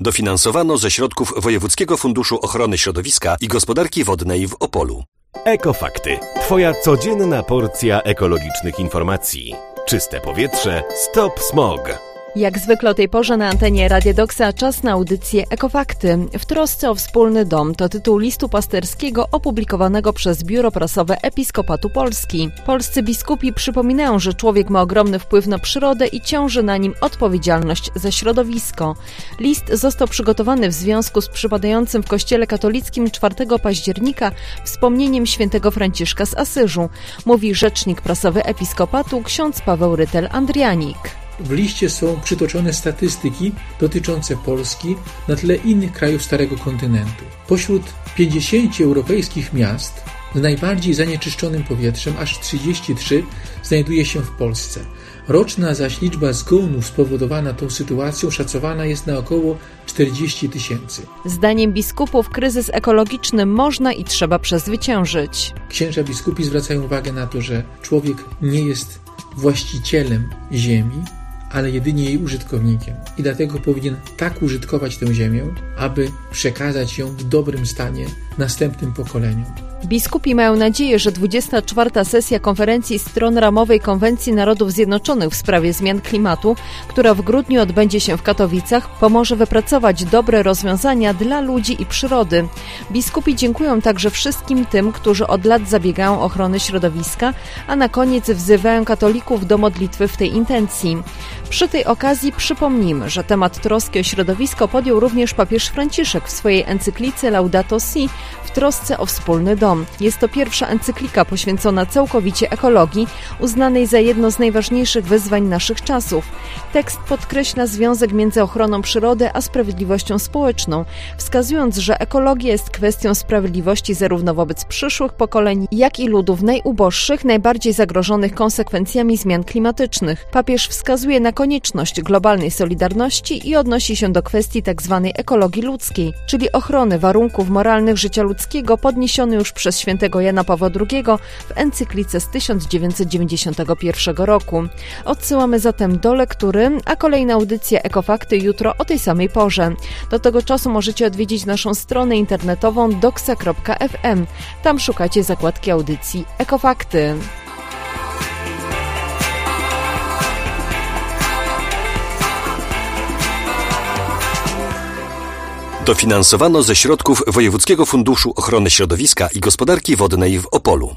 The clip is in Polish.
Dofinansowano ze środków Wojewódzkiego Funduszu Ochrony Środowiska i Gospodarki Wodnej w Opolu. Ekofakty. Twoja codzienna porcja ekologicznych informacji. Czyste powietrze. Stop smog. Jak zwykle o tej porze na antenie Radia Doksa czas na audycję Ekofakty. W trosce o wspólny dom to tytuł listu pasterskiego opublikowanego przez Biuro Prasowe Episkopatu Polski. Polscy biskupi przypominają, że człowiek ma ogromny wpływ na przyrodę i ciąży na nim odpowiedzialność za środowisko. List został przygotowany w związku z przypadającym w Kościele katolickim 4 października wspomnieniem świętego Franciszka z Asyżu, mówi rzecznik prasowy Episkopatu ksiądz Paweł Rytel-Andrianik. W liście są przytoczone statystyki dotyczące Polski na tle innych krajów Starego Kontynentu. Pośród 50 europejskich miast z najbardziej zanieczyszczonym powietrzem aż 33 znajduje się w Polsce. Roczna zaś liczba zgonów spowodowana tą sytuacją szacowana jest na około 40 000. Zdaniem biskupów kryzys ekologiczny można i trzeba przezwyciężyć. Księża biskupi zwracają uwagę na to, że człowiek nie jest właścicielem ziemi, ale jedynie jej użytkownikiem. I dlatego powinien tak użytkować tę ziemię, aby przekazać ją w dobrym stanie następnym pokoleniom. Biskupi mają nadzieję, że 24. sesja konferencji stron ramowej Konwencji Narodów Zjednoczonych w sprawie zmian klimatu, która w grudniu odbędzie się w Katowicach, pomoże wypracować dobre rozwiązania dla ludzi i przyrody. Biskupi dziękują także wszystkim tym, którzy od lat zabiegają o ochronę środowiska, a na koniec wzywają katolików do modlitwy w tej intencji. Przy tej okazji przypomnijmy, że temat troski o środowisko podjął również papież Franciszek w swojej encyklice Laudato Si w trosce o wspólny dom. Jest to pierwsza encyklika poświęcona całkowicie ekologii, uznanej za jedno z najważniejszych wyzwań naszych czasów. Tekst podkreśla związek między ochroną przyrody a sprawiedliwością społeczną, wskazując, że ekologia jest kwestią sprawiedliwości zarówno wobec przyszłych pokoleń, jak i ludów najuboższych, najbardziej zagrożonych konsekwencjami zmian klimatycznych. Papież wskazuje na konieczność globalnej solidarności i odnosi się do kwestii tzw. ekologii ludzkiej, czyli ochrony warunków moralnych życia ludzkiego podniesionej już przez świętego Jana Pawła II w encyklice z 1991 roku. Odsyłamy zatem do lektury, a kolejna audycja Ekofakty jutro o tej samej porze. Do tego czasu możecie odwiedzić naszą stronę internetową doksa.fm. Tam szukacie zakładki audycji Ekofakty. Dofinansowano ze środków Wojewódzkiego Funduszu Ochrony Środowiska i Gospodarki Wodnej w Opolu.